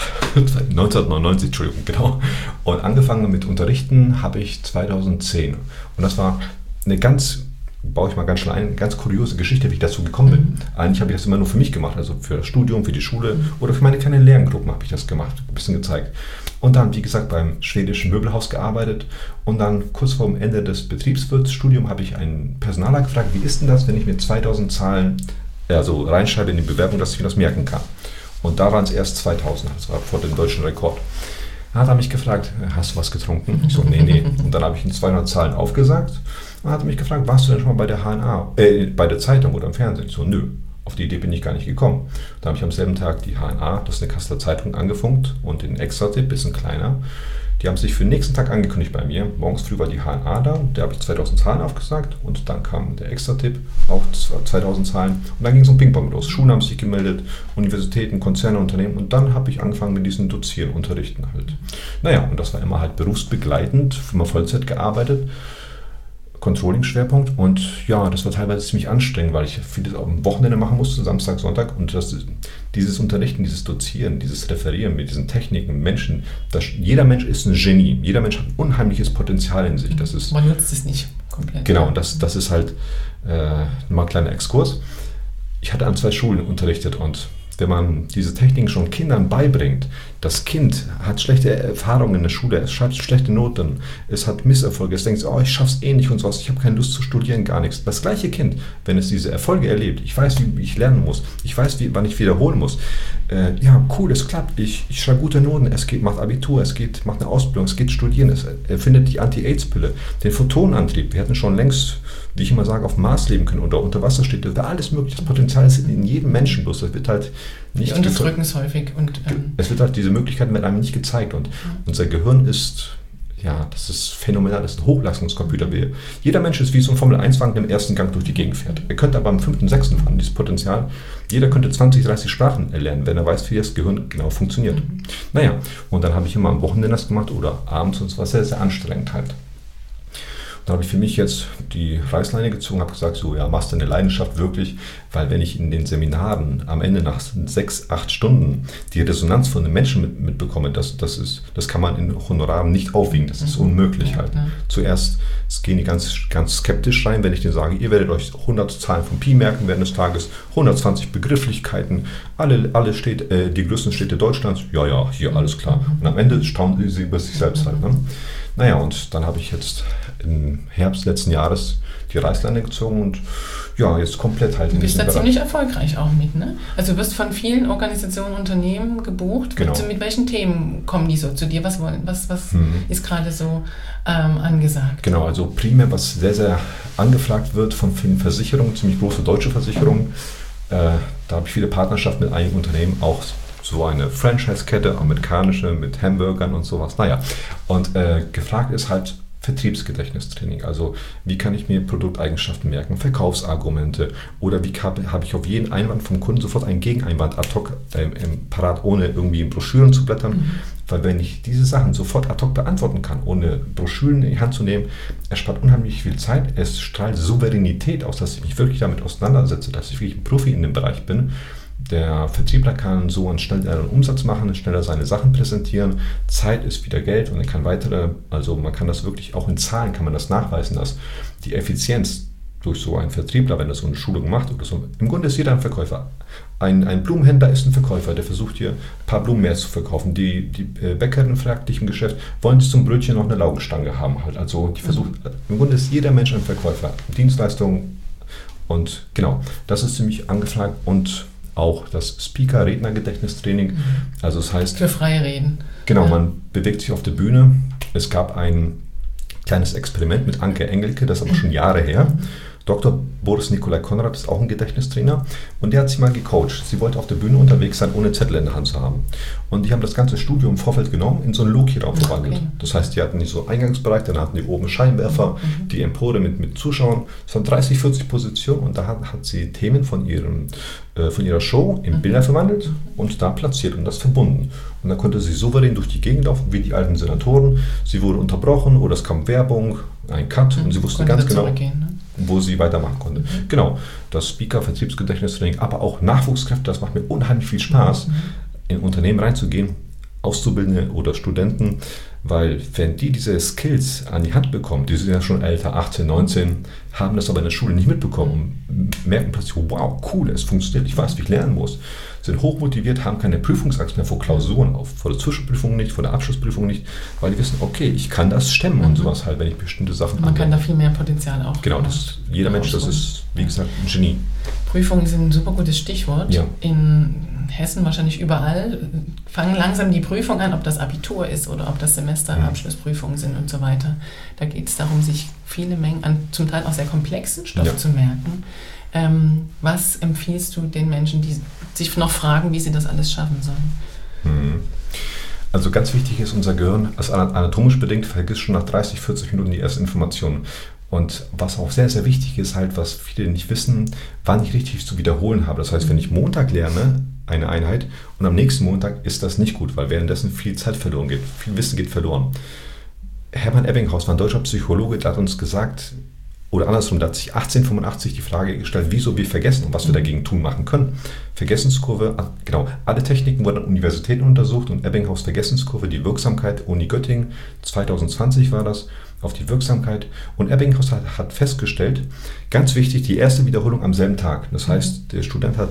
neunzehnhundertneunundneunzig, Entschuldigung, genau. Und angefangen mit Unterrichten habe ich zwanzig zehn. Und das war eine ganz, baue ich mal ganz schnell ein, ganz kuriose Geschichte, wie ich dazu gekommen bin. Mhm. Eigentlich habe ich das immer nur für mich gemacht, also für das Studium, für die Schule mhm. oder für meine kleinen Lerngruppen habe ich das gemacht, ein bisschen gezeigt. Und dann, wie gesagt, beim schwedischen Möbelhaus gearbeitet und dann kurz vor dem Ende des Betriebswirtsstudiums habe ich einen Personaler gefragt, wie ist denn das, wenn ich mir zweitausend Zahlen also reinschreibe in die Bewerbung, dass ich mir das merken kann. Und da waren es erst zweitausend, das war vor dem deutschen Rekord. Dann hat er mich gefragt, hast du was getrunken? Ich so, nee, nee. Und dann habe ich ihm zweihundert Zahlen aufgesagt und hat er mich gefragt, warst du denn schon mal bei der H N A, äh, bei der Zeitung oder im Fernsehen? Ich so, nö. Auf die Idee bin ich gar nicht gekommen. Da habe ich am selben Tag die H N A, das ist eine Kasseler Zeitung, angefunkt und den Extra-Tipp, bisschen kleiner. Die haben sich für den nächsten Tag angekündigt bei mir. Morgens früh war die H N A da, da habe ich zweitausend Zahlen aufgesagt und dann kam der Extra-Tipp, auch zweitausend Zahlen und dann ging es um Ping-Pong los. Schulen haben sich gemeldet, Universitäten, Konzerne, Unternehmen und dann habe ich angefangen mit diesen Dozieren, Unterrichten halt. Naja, und das war immer halt berufsbegleitend, immer Vollzeit gearbeitet. Controlling-Schwerpunkt und ja, das war teilweise ziemlich anstrengend, weil ich vieles auch am Wochenende machen musste, Samstag, Sonntag und das, dieses Unterrichten, dieses Dozieren, dieses Referieren mit diesen Techniken, Menschen, das, jeder Mensch ist ein Genie, jeder Mensch hat ein unheimliches Potenzial in sich. Das ist, man nutzt es nicht komplett. Genau, und das, das ist halt äh, mal ein kleiner Exkurs. Ich hatte an zwei Schulen unterrichtet und wenn man diese Techniken schon Kindern beibringt, Das Kind hat schlechte Erfahrungen in der Schule, es schreibt schlechte Noten, es hat Misserfolge, es denkt, oh, ich schaff's eh nicht und sowas, ich habe keine Lust zu studieren, gar nichts. Das gleiche Kind, wenn es diese Erfolge erlebt, ich weiß, wie ich lernen muss, ich weiß, wie, wann ich wiederholen muss, äh, ja, cool, es klappt, ich, ich schreibe gute Noten, es geht, macht Abitur, es geht, macht eine Ausbildung, es geht studieren, es erfindet die Anti-Aids-Pille, den Photonenantrieb, wir hätten schon längst, wie ich immer sage, auf dem Mars leben können oder unter Wasser steht, da wäre alles möglich, das Potenzial ist in jedem Menschen, bloß das wird halt nicht... Die unterdrücken es häufig. Und, ähm, es wird halt, diese Möglichkeiten werden einem nicht gezeigt und ja. unser Gehirn ist, ja, das ist phänomenal, das ist ein Hochleistungscomputer. Jeder Mensch ist wie so ein Formel eins Wagen, der im ersten Gang durch die Gegend fährt. Er könnte aber im fünften, sechsten fahren, dieses Potenzial. Jeder könnte zwanzig, dreißig Sprachen erlernen, wenn er weiß, wie das Gehirn genau funktioniert. Mhm. Naja, und dann habe ich immer am Wochenende das gemacht oder abends und es war sehr, sehr anstrengend halt. Da habe ich für mich jetzt die Reißleine gezogen, habe gesagt, so ja, machst du eine Leidenschaft wirklich, weil wenn ich in den Seminaren am Ende nach sechs, acht Stunden die Resonanz von den Menschen mit, mitbekomme, das, das, ist, das kann man in Honoraren nicht aufwiegen, das ist unmöglich halt. Ja. Zuerst gehen die ganz, ganz skeptisch rein, wenn ich denen sage, ihr werdet euch hundert Zahlen von Pi merken während des Tages, hundertzwanzig Begrifflichkeiten, alle, alle Städte, äh, die größten Städte Deutschlands, ja, ja, hier alles klar. Und am Ende staunen sie über sich selbst halt. Ne? Naja, und dann habe ich jetzt im Herbst letzten Jahres die Reißleine gezogen und ja, jetzt komplett halt in diesem Bereich. Du bist da ziemlich erfolgreich auch mit, ne? Also du wirst von vielen Organisationen, Unternehmen gebucht. Genau. Mit, mit welchen Themen kommen die so zu dir? Was wollen, was, was hm. ist gerade so ähm, angesagt? Genau, also primär, was sehr, sehr angefragt wird von vielen Versicherungen, ziemlich große deutsche Versicherungen. Äh, da habe ich viele Partnerschaften mit einigen Unternehmen, auch so eine Franchise-Kette, amerikanische, mit Hamburgern und sowas. Naja, und äh, gefragt ist halt Vertriebsgedächtnistraining. Also wie kann ich mir Produkteigenschaften merken, Verkaufsargumente oder wie habe hab ich auf jeden Einwand vom Kunden sofort einen Gegeneinwand ad hoc äh, parat, ohne irgendwie in Broschüren zu blättern. Mhm. Weil wenn ich diese Sachen sofort ad hoc beantworten kann, ohne Broschüren in die Hand zu nehmen, erspart unheimlich viel Zeit. Es strahlt Souveränität aus, dass ich mich wirklich damit auseinandersetze, dass ich wirklich ein Profi in dem Bereich bin. Der Vertriebler kann so einen schnelleren Umsatz machen, schneller seine Sachen präsentieren. Zeit ist wieder Geld und er kann weitere, also man kann das wirklich auch in Zahlen, kann man das nachweisen, dass die Effizienz durch so einen Vertriebler, wenn er so eine Schulung macht oder so, im Grunde ist jeder ein Verkäufer. Ein, ein Blumenhändler ist ein Verkäufer, der versucht hier ein paar Blumen mehr zu verkaufen. Die, die Bäckerin fragt dich im Geschäft, wollen sie zum Brötchen noch eine Laugenstange haben? Halt. Also die versucht, im Grunde ist jeder Mensch ein Verkäufer. Dienstleistungen und genau, das ist ziemlich angefragt und auch das Speaker-Redner-Gedächtnistraining. Also das heißt... Für freie Reden. Genau, ja. Man bewegt sich auf der Bühne. Es gab ein kleines Experiment mit Anke Engelke, das ist aber schon Jahre her. Doktor Boris Nikolai Konrad ist auch ein Gedächtnistrainer und der hat sie mal gecoacht. Sie wollte auf der Bühne unterwegs sein, ohne Zettel in der Hand zu haben. Und die haben das ganze Studio im Vorfeld genommen, in so einen Loki-Raum verwandelt. Okay. Das heißt, die hatten nicht so einen Eingangsbereich, dann hatten die oben Scheinwerfer, mhm. die Empore mit, mit Zuschauern. Es waren dreißig, vierzig Positionen und da hat, hat sie Themen von, ihrem, äh, von ihrer Show in mhm. Bilder verwandelt und da platziert und das verbunden. Und dann konnte sie souverän durch die Gegend laufen, wie die alten Senatoren. Sie wurde unterbrochen oder es kam Werbung, ein Cut mhm. und sie wusste ganz genau, ne? wo sie weitermachen konnte. Mhm. Genau, das Speaker-Vertriebsgedächtnistraining, aber auch Nachwuchskräfte, das macht mir unheimlich viel Spaß, mhm. in Unternehmen reinzugehen, Auszubildende oder Studenten, weil wenn die diese Skills an die Hand bekommen, die sind ja schon älter, achtzehn, neunzehn, haben das aber in der Schule nicht mitbekommen und merken plötzlich, wow, cool, es funktioniert, ich weiß, wie ich lernen muss, sind hochmotiviert, haben keine Prüfungsangst mehr vor Klausuren, auf, vor der Zwischenprüfung nicht, vor der Abschlussprüfung nicht, weil die wissen, okay, ich kann das stemmen mhm. und sowas halt, wenn ich bestimmte Sachen Man kann da viel mehr Potenzial auch. Genau, das, jeder Mensch, das ist, wie gesagt, ein Genie. Prüfungen sind ein super gutes Stichwort. Ja. In Hessen wahrscheinlich überall fangen langsam die Prüfungen an, ob das Abitur ist oder ob das Semesterabschlussprüfungen sind und so weiter. Da geht es darum, sich viele Mengen an zum Teil auch sehr komplexen Stoff ja. zu merken. Ähm, was empfiehlst du den Menschen, die sich noch fragen, wie sie das alles schaffen sollen? Also ganz wichtig ist, unser Gehirn ist anatomisch bedingt, vergisst schon nach dreißig, vierzig Minuten die ersten Informationen. Und was auch sehr, sehr wichtig ist, halt, was viele nicht wissen, wann ich richtig zu wiederholen habe. Das heißt, wenn ich Montag lerne, eine Einheit, und am nächsten Montag ist das nicht gut, weil währenddessen viel Zeit verloren geht, viel Wissen geht verloren. Hermann Ebbinghaus war ein deutscher Psychologe, der hat uns gesagt, oder andersrum, der hat sich achtzehnhundertfünfundachtzig die Frage gestellt, wieso wir vergessen und was wir dagegen tun machen können. Vergessenskurve, genau, alle Techniken wurden an Universitäten untersucht und Ebbinghaus Vergessenskurve, die Wirksamkeit, Uni Göttingen, zwanzig zwanzig war das, auf die Wirksamkeit. Und Ebbinghaus hat, hat festgestellt, ganz wichtig, die erste Wiederholung am selben Tag. Das heißt, der Student hat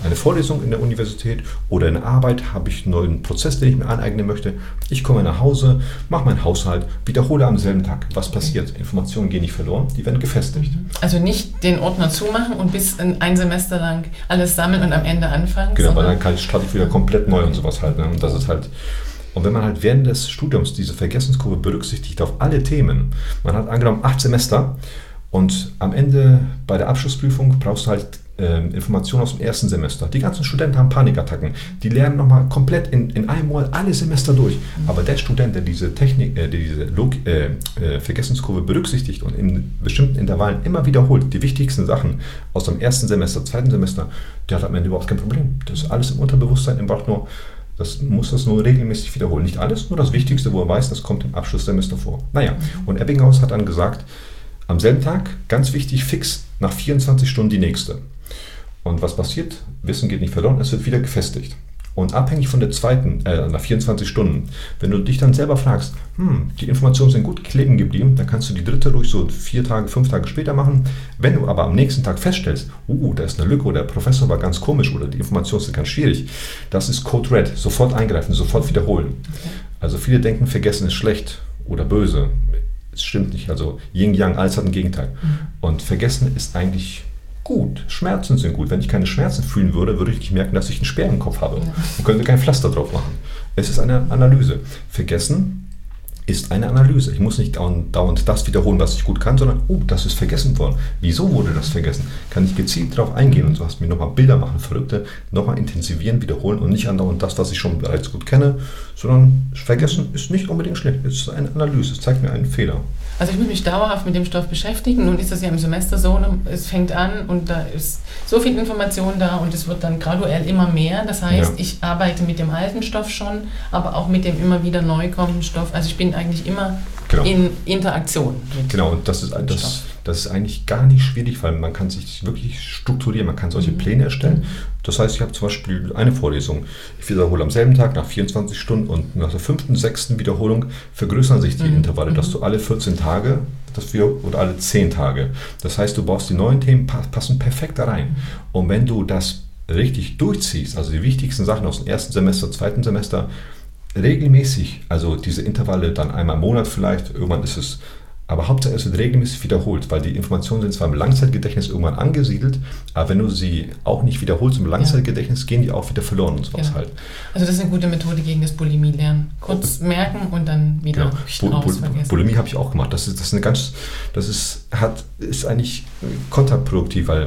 eine Vorlesung in der Universität oder in der Arbeit, habe ich einen neuen Prozess, den ich mir aneignen möchte. Ich komme nach Hause, mache meinen Haushalt, wiederhole am selben Tag. Was okay. passiert? Informationen gehen nicht verloren, die werden gefestigt. Also nicht den Ordner zumachen und bis ein Semester lang alles sammeln und am Ende anfangen. Genau, weil dann kann ich, starte ich wieder komplett neu und sowas halt. Ne? Und das ist halt... Und wenn man halt während des Studiums diese Vergessenskurve berücksichtigt auf alle Themen, man hat angenommen acht Semester und am Ende bei der Abschlussprüfung brauchst du halt äh, Informationen aus dem ersten Semester. Die ganzen Studenten haben Panikattacken. Die lernen nochmal komplett in, in einem Monat alle Semester durch. Aber der Student, der diese Technik, äh, diese Log äh, äh, Vergessenskurve berücksichtigt und in bestimmten Intervallen immer wiederholt die wichtigsten Sachen aus dem ersten Semester, zweiten Semester, der hat am Ende überhaupt kein Problem. Das ist alles im Unterbewusstsein, er braucht nur Das muss das nur regelmäßig wiederholen. Nicht alles, nur das Wichtigste, wo er weiß, das kommt im Abschlusssemester vor. Naja, und Ebbinghaus hat dann gesagt, am selben Tag, ganz wichtig, fix, nach vierundzwanzig Stunden die nächste. Und was passiert? Wissen geht nicht verloren, es wird wieder gefestigt. Und abhängig von der zweiten, äh, nach vierundzwanzig Stunden, wenn du dich dann selber fragst, hm, die Informationen sind gut kleben geblieben, dann kannst du die dritte ruhig so vier Tage, fünf Tage später machen. Wenn du aber am nächsten Tag feststellst, uh, da ist eine Lücke oder der Professor war ganz komisch oder die Informationen sind ganz schwierig, das ist Code Red, sofort eingreifen, sofort wiederholen. Okay. Also viele denken, vergessen ist schlecht oder böse. Es stimmt nicht, also Yin-Yang, alles hat ein Gegenteil. Mhm. Und vergessen ist eigentlich gut. Schmerzen sind gut. Wenn ich keine Schmerzen fühlen würde, würde ich nicht merken, dass ich einen Speer im Kopf habe ja. und könnte kein Pflaster drauf machen. Es ist eine Analyse. Vergessen ist eine Analyse. Ich muss nicht dauernd, dauernd das wiederholen, was ich gut kann, sondern, oh, das ist vergessen worden. Wieso wurde das vergessen? Kann ich gezielt darauf eingehen und so hast mir nochmal Bilder machen, Verrückte, nochmal intensivieren, wiederholen und nicht andauernd das, was ich schon bereits gut kenne, sondern vergessen ist nicht unbedingt schlecht. Es ist eine Analyse. Es zeigt mir einen Fehler. Also ich muss mich dauerhaft mit dem Stoff beschäftigen. Nun ist das ja im Semester so, es fängt an und da ist so viel Information da und es wird dann graduell immer mehr. Das heißt, ja. ich arbeite mit dem alten Stoff schon, aber auch mit dem immer wieder neu kommenden Stoff. Also ich bin eigentlich immer genau. in Interaktion. Mit genau, und das ist, das, das ist eigentlich gar nicht schwierig, weil man kann sich wirklich strukturieren, man kann solche mhm. Pläne erstellen. Mhm. Das heißt, ich habe zum Beispiel eine Vorlesung, ich wiederhole am selben Tag nach vierundzwanzig Stunden und nach der fünften, sechsten Wiederholung vergrößern sich die mhm. Intervalle, dass du alle vierzehn Tage das wir, oder alle zehn Tage. Das heißt, du baust die neuen Themen, passen perfekt da rein. Und wenn du das richtig durchziehst, also die wichtigsten Sachen aus dem ersten Semester, zweiten Semester, regelmäßig, also diese Intervalle dann einmal im Monat vielleicht, irgendwann ist es, aber Hauptsache es wird regelmäßig wiederholt, weil die Informationen sind zwar im Langzeitgedächtnis irgendwann angesiedelt, aber wenn du sie auch nicht wiederholst im Langzeitgedächtnis, ja. gehen die auch wieder verloren und sowas genau. halt. Also das ist eine gute Methode gegen das Bulimie-Lernen. Kurz oh. merken und dann wieder genau. raus vergessen. Bulimie habe ich auch gemacht. Das ist, das ist eine ganz, das ist, hat, ist eigentlich kontraproduktiv, weil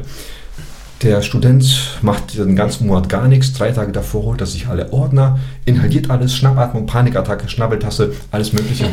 der Student macht den ganzen Monat gar nichts, drei Tage davor holt er sich alle Ordner, inhaliert alles, Schnappatmung, Panikattacke, Schnabbeltasse, alles mögliche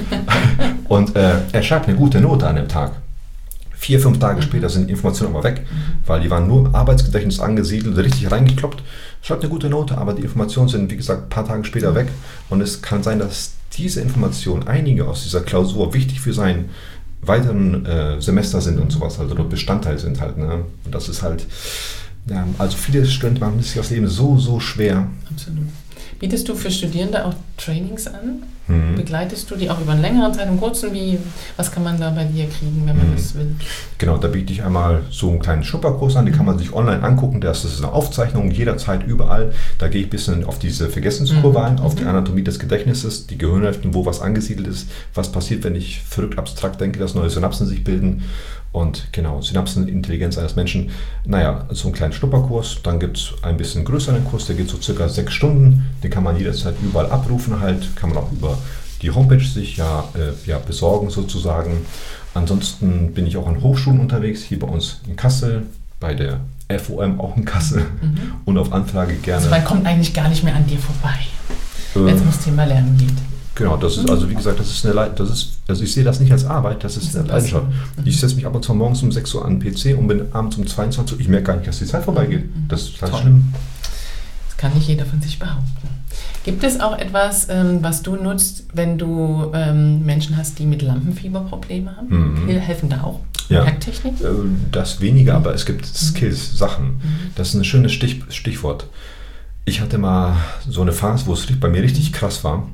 und äh, er schreibt eine gute Note an dem Tag. Vier, fünf Tage mhm. später sind die Informationen aber weg, mhm. weil die waren nur im Arbeitsgedächtnis angesiedelt, richtig reingekloppt, schreibt eine gute Note, aber die Informationen sind, wie gesagt, ein paar Tage später mhm. weg und es kann sein, dass diese Informationen, einige aus dieser Klausur wichtig für sein weiteren äh, Semester sind und sowas, also dort Bestandteil sind halt. Ne? Und das ist halt, ja, also viele Studenten machen sich das Leben so, so schwer. Absolut. Bietest du für Studierende auch Trainings an? Mhm. Begleitest du die auch über eine längere Zeit, im kurzen? Wie, was kann man da bei dir kriegen, wenn man mhm. das will? Genau, da biete ich einmal so einen kleinen Schnupperkurs an, den kann man sich online angucken. Das ist eine Aufzeichnung, jederzeit, überall. Da gehe ich ein bisschen auf diese Vergessenskurve mhm. ein, auf die Anatomie des Gedächtnisses, die Gehirnhälften, wo was angesiedelt ist, was passiert, wenn ich verrückt abstrakt denke, dass neue Synapsen sich bilden. Und genau, Synapsenintelligenz eines Menschen. Naja, so einen kleinen Schnupperkurs. Dann gibt es ein bisschen größeren Kurs, der geht so circa sechs Stunden. Den kann man jederzeit überall abrufen halt. Kann man auch über die Homepage sich ja, äh, ja besorgen sozusagen. Ansonsten bin ich auch an Hochschulen unterwegs. Hier bei uns in Kassel, bei der F O M auch in Kassel. Mhm. Und auf Anfrage gerne. Also man kommt eigentlich gar nicht mehr an dir vorbei, äh, wenn es ums Thema Lernen geht. Genau, das ist, also wie gesagt, das ist eine Le- das ist, also ich sehe das nicht als Arbeit, das ist das eine Leidenschaft. Mhm. Ich setze mich ab und zu morgens um sechs Uhr an den P C und bin abends um zweiundzwanzig Uhr, ich merke gar nicht, dass die Zeit vorbeigeht. Das ist total schlimm. Das kann nicht jeder von sich behaupten. Gibt es auch etwas, ähm, was du nutzt, wenn du ähm, Menschen hast, die mit Lampenfieberprobleme haben? Mhm. Helfen da auch? Ja, Hacktechnik? Äh, das weniger, aber es gibt Skills, Sachen. Mhm. Das ist ein schönes Stich, Stichwort. Ich hatte mal so eine Phase, wo es bei mir richtig krass war.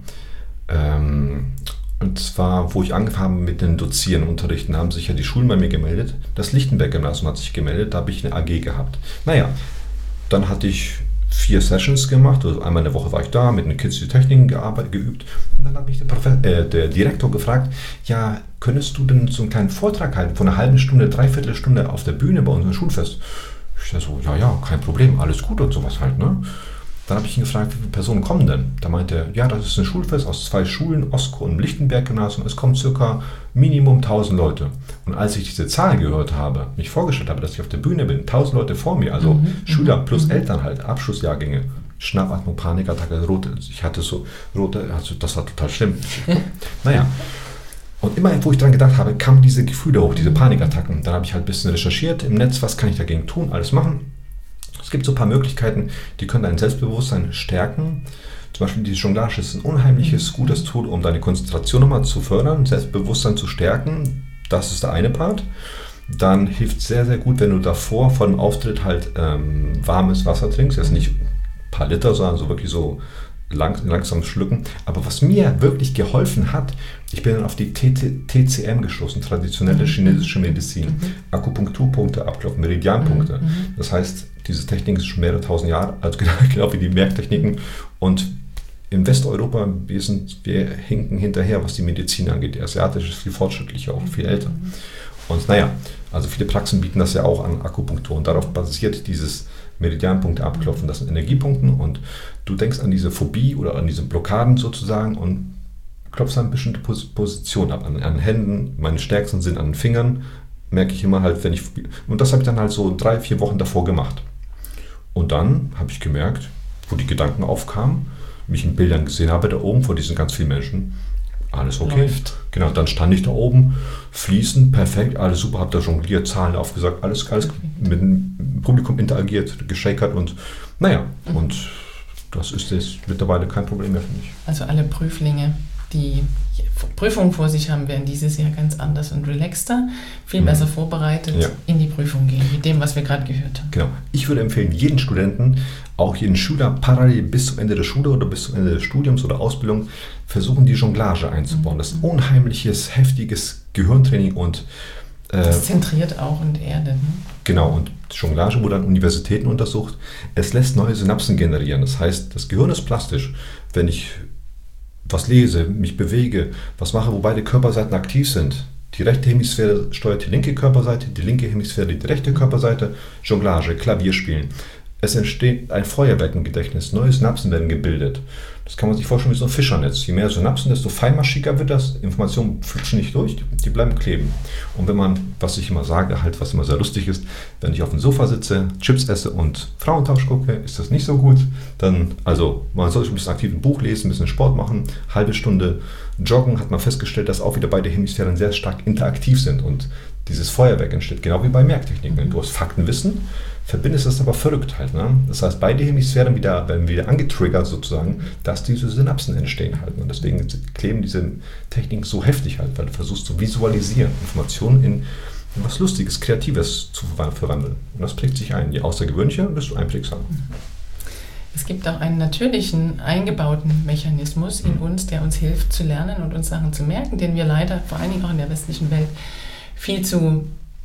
Und zwar, wo ich angefangen habe mit den Dozieren, Unterrichten, haben sich ja die Schulen bei mir gemeldet. Das Lichtenberg-Gymnasium hat sich gemeldet, da habe ich eine A G gehabt. Naja, dann hatte ich vier Sessions gemacht, also einmal in der Woche war ich da, mit den Kids die Techniken gearbeitet, geübt. Und dann hat mich der, Profe- äh, der Direktor gefragt, ja, könntest du denn so einen kleinen Vortrag halten, von einer halben Stunde, dreiviertel Stunde auf der Bühne bei unserem Schulfest? Ich dachte so, ja, ja, kein Problem, alles gut und sowas halt, ne? Dann habe ich ihn gefragt, wie viele Personen kommen denn? Da meinte er, ja, das ist ein Schulfest aus zwei Schulen, Osko und Lichtenberg-Gymnasium. Es kommen circa Minimum tausend Leute. Und als ich diese Zahl gehört habe, mich vorgestellt habe, dass ich auf der Bühne bin, tausend Leute vor mir, also mhm, Schüler plus mhm. Eltern halt, Abschlussjahrgänge, Schnappatmung, Panikattacke, rote, ich hatte so rote, also das war total schlimm. Naja, und immer, wo ich dran gedacht habe, kamen diese Gefühle hoch, diese Panikattacken. Dann habe ich halt ein bisschen recherchiert im Netz, was kann ich dagegen tun, alles machen. Es gibt so ein paar Möglichkeiten, die können dein Selbstbewusstsein stärken. Zum Beispiel die Jonglage ist ein unheimliches, gutes Tool, um deine Konzentration nochmal zu fördern, Selbstbewusstsein zu stärken. Das ist der eine Part. Dann hilft es sehr, sehr gut, wenn du davor, vor dem Auftritt halt ähm, warmes Wasser trinkst. Also nicht ein paar Liter, sondern so wirklich so lang, langsam schlucken. Aber was mir wirklich geholfen hat, ich bin dann auf die T C M gestoßen, traditionelle chinesische Medizin. Mhm. Akupunkturpunkte abklopfen, Meridianpunkte. Mhm. Das heißt, diese Technik ist schon mehrere tausend Jahre alt, genau wie die Merktechniken. Und in Westeuropa, wir, sind, wir hinken hinterher, was die Medizin angeht. Die asiatische ist viel fortschrittlicher, auch viel älter. Und naja, also viele Praxen bieten das ja auch an, Akupunktur. Und darauf basiert dieses Meridianpunkte abklopfen. Das sind Energiepunkten und du denkst an diese Phobie oder an diese Blockaden sozusagen und klopfst eine bestimmte Pos- Position ab. An, an Händen, meine stärksten sind an den Fingern, merke ich immer halt, wenn ich... Und das habe ich dann halt so drei, vier Wochen davor gemacht. Und dann habe ich gemerkt, wo die Gedanken aufkamen, mich in Bildern gesehen habe, da oben vor diesen ganz vielen Menschen, alles okay. Läuft. Genau, dann stand ich da oben, fließend, perfekt, alles super, habe da jongliert, Zahlen aufgesagt, alles, alles mit dem Publikum interagiert, geschakert und naja, mhm. und das ist jetzt mittlerweile kein Problem mehr für mich. Also alle Prüflinge, die Prüfungen vor sich haben, werden dieses Jahr ganz anders und relaxter, viel mhm. besser vorbereitet ja. in die Prüfung gehen, mit dem, was wir gerade gehört haben. Genau. Ich würde empfehlen, jeden Studenten, auch jeden Schüler, parallel bis zum Ende der Schule oder bis zum Ende des Studiums oder Ausbildung, versuchen, die Jonglage einzubauen. Mhm. Das ist unheimliches, heftiges Gehirntraining und äh, das zentriert auch und erdet. Ne? Genau, und Jonglage wurde an Universitäten untersucht. Es lässt neue Synapsen generieren. Das heißt, das Gehirn ist plastisch. Wenn ich was lese, mich bewege, was mache, wo beide Körperseiten aktiv sind. Die rechte Hemisphäre steuert die linke Körperseite, die linke Hemisphäre die rechte Körperseite, Jonglage, Klavierspielen. Es entsteht ein Feuerwerk im Gedächtnis, neue Synapsen werden gebildet. Das kann man sich vorstellen wie so ein Fischernetz. Je mehr Synapsen, desto feinmaschiger wird das. Informationen flutschen nicht durch, die bleiben kleben. Und wenn man, was ich immer sage, halt, was immer sehr lustig ist, wenn ich auf dem Sofa sitze, Chips esse und Frauentausch gucke, ist das nicht so gut. Dann, also, man sollte ein bisschen aktiv ein Buch lesen, ein bisschen Sport machen, halbe Stunde joggen, hat man festgestellt, dass auch wieder beide Hemisphären sehr stark interaktiv sind. Und dieses Feuerwerk entsteht, genau wie bei Merktechniken. Du hast Faktenwissen, verbindest das aber verrückt halt. Ne? Das heißt, beide Hemisphären wieder, werden wieder angetriggert sozusagen, dass diese Synapsen entstehen halt. Und deswegen kleben diese Techniken so heftig halt, weil du versuchst zu visualisieren, Informationen in, in was Lustiges, Kreatives zu verwandeln. Und das prägt sich ein. Je außergewöhnlicher, desto einprägsamer. Es gibt auch einen natürlichen, eingebauten Mechanismus in uns, der uns hilft zu lernen und uns Sachen zu merken, den wir leider, vor allen Dingen auch in der westlichen Welt, viel zu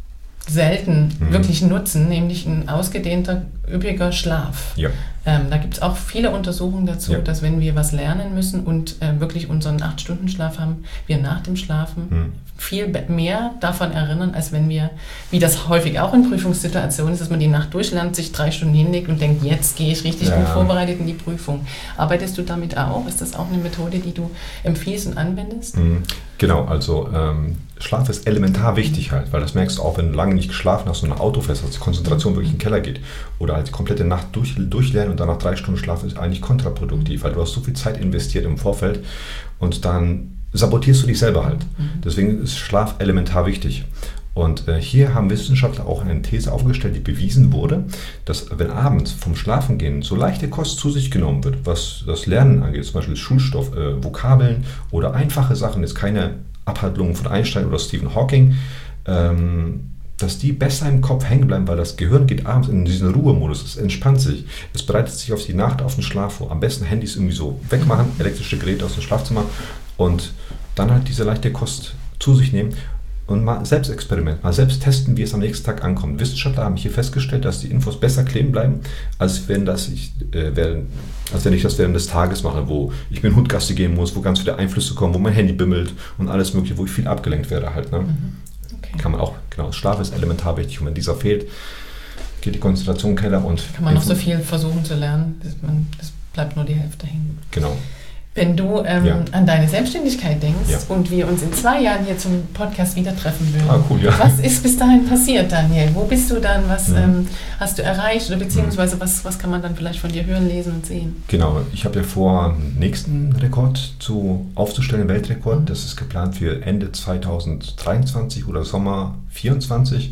selten mhm. wirklich nutzen, nämlich ein ausgedehnter, üppiger Schlaf. Ja. Ähm, da gibt es auch viele Untersuchungen dazu, ja. dass wenn wir was lernen müssen und äh, wirklich unseren acht Stunden Schlaf haben, wir nach dem Schlafen mhm. viel mehr davon erinnern, als wenn wir, wie das häufig auch in Prüfungssituationen ist, dass man die Nacht durchlernt, sich drei Stunden hinlegt und denkt, jetzt gehe ich richtig ja. gut vorbereitet in die Prüfung. Arbeitest du damit auch? Ist das auch eine Methode, die du empfiehlst und anwendest? Mhm. Genau, also ähm, Schlaf ist elementar wichtig halt, weil das merkst du auch, wenn du lange nicht geschlafen hast und ein Auto fährst, dass die Konzentration wirklich in den Keller geht. Oder halt die komplette Nacht durch, durchlernen und dann nach drei Stunden Schlaf ist eigentlich kontraproduktiv, weil du hast so viel Zeit investiert im Vorfeld und dann sabotierst du dich selber halt. Mhm. Deswegen ist Schlaf elementar wichtig. Und äh, hier haben Wissenschaftler auch eine These aufgestellt, die bewiesen wurde, dass wenn abends vom Schlafengehen so leichte Kost zu sich genommen wird, was das Lernen angeht, zum Beispiel Schulstoff, äh, Vokabeln oder einfache Sachen, jetzt keine Abhandlungen von Einstein oder Stephen Hawking, ähm, dass die besser im Kopf hängen bleiben, weil das Gehirn geht abends in diesen Ruhemodus, es entspannt sich, es bereitet sich auf die Nacht, auf den Schlaf vor. Am besten Handys irgendwie so wegmachen, elektrische Geräte aus dem Schlafzimmer und dann halt diese leichte Kost zu sich nehmen. und mal Selbstexperiment, mal selbst testen, wie es am nächsten Tag ankommt. Wissenschaftler haben hier festgestellt, dass die Infos besser kleben bleiben, als wenn, das ich, äh, während, als wenn ich das während des Tages mache, wo ich mit dem Hund Gassi gehen muss, wo ganz viele Einflüsse kommen, wo mein Handy bimmelt und alles mögliche, wo ich viel abgelenkt werde halt. Ne? Mhm. Okay. Kann man auch, genau, Schlaf ist elementar wichtig und wenn dieser fehlt, geht die Konzentration in den Keller und... Kann man noch so viel versuchen zu lernen, das, man, das bleibt nur die Hälfte hängen. Genau. Wenn du ähm, Ja. an deine Selbstständigkeit denkst Ja. und wir uns in zwei Jahren hier zum Podcast wieder treffen würden, Ah, cool, ja. was ist bis dahin passiert, Daniel? Wo bist du dann? Was Mhm. ähm, hast du erreicht? Oder beziehungsweise was, was kann man dann vielleicht von dir hören, lesen und sehen? Genau, ich habe ja vor, einen nächsten Rekord zu, aufzustellen, Weltrekord. Mhm. Das ist geplant für Ende zweitausenddreiundzwanzig oder Sommer vierundzwanzig.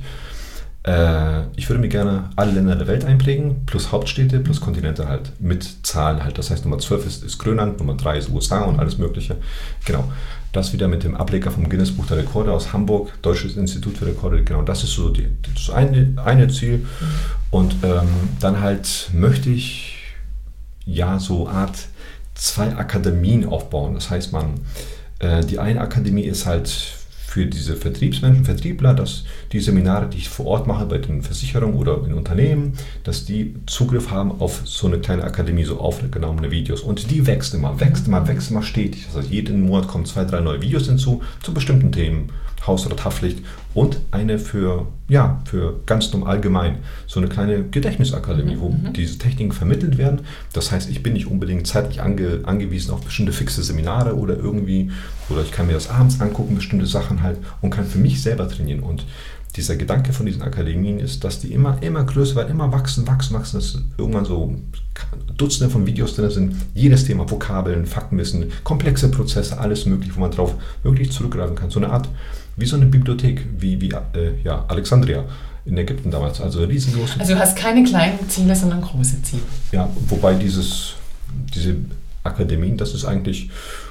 Äh, ich würde mir gerne alle Länder der Welt einprägen, plus Hauptstädte, plus Kontinente halt, mit Zahlen halt. Das heißt, Nummer zwölf ist, ist Grönland, Nummer drei ist U S A und alles Mögliche. Genau, das wieder mit dem Ableger vom Guinness Buch der Rekorde aus Hamburg, Deutsches Institut für Rekorde. Genau, das ist so die, das eine, eine Ziel. Mhm. Und ähm, dann halt möchte ich ja so Art zwei Akademien aufbauen. Das heißt, man, äh, die eine Akademie ist halt für diese Vertriebsmenschen, Vertriebler, dass die Seminare, die ich vor Ort mache bei den Versicherungen oder in Unternehmen, dass die Zugriff haben auf so eine kleine Akademie, so aufgenommene Videos. Und die wächst immer, wächst immer, wächst immer stetig. Das heißt, jeden Monat kommen zwei, drei neue Videos hinzu zu bestimmten Themen, Haus- oder Haftpflicht und eine für, ja, für ganz normal allgemein, so eine kleine Gedächtnisakademie, wo mhm. diese Techniken vermittelt werden. Das heißt, ich bin nicht unbedingt zeitlich ange, angewiesen auf bestimmte fixe Seminare oder irgendwie, oder ich kann mir das abends angucken, bestimmte Sachen halt und kann für mich selber trainieren. Und dieser Gedanke von diesen Akademien ist, dass die immer, immer größer werden, immer wachsen, wachsen, wachsen, dass irgendwann so Dutzende von Videos drin sind, jedes Thema, Vokabeln, Faktenwissen, komplexe Prozesse, alles mögliche, wo man drauf wirklich zurückgreifen kann. So eine Art, wie so eine Bibliothek, wie, wie äh, ja, Alexandria in Ägypten damals, also riesengroß. Also du hast keine kleinen Ziele, sondern große Ziele. Ja, wobei dieses, diese Akademien, das ist eigentlich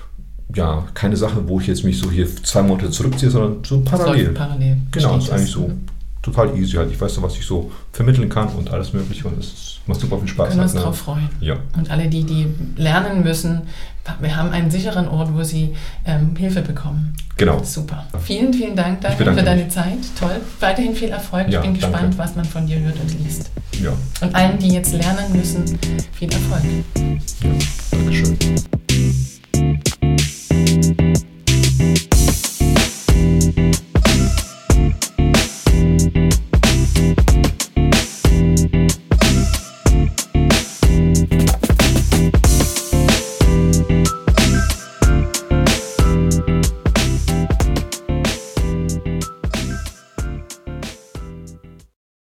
ja keine Sache, wo ich jetzt mich so hier zwei Monate zurückziehe, sondern so parallel. parallel. Genau, das ist eigentlich so Mhm. total easy halt. Ich weiß so, was ich so vermitteln kann und alles mögliche und es macht super viel Spaß. Wir können uns halt, ne? darauf freuen. Ja. Und alle, die, die lernen müssen, wir haben einen sicheren Ort, wo sie ähm, Hilfe bekommen. Genau. Super. Vielen, vielen Dank, Daniel, für deine Zeit. Toll. Weiterhin viel Erfolg. Ja, ich bin gespannt, danke. was man von dir hört und liest. Ja. Und allen, die jetzt lernen müssen, viel Erfolg. Ja, Dankeschön.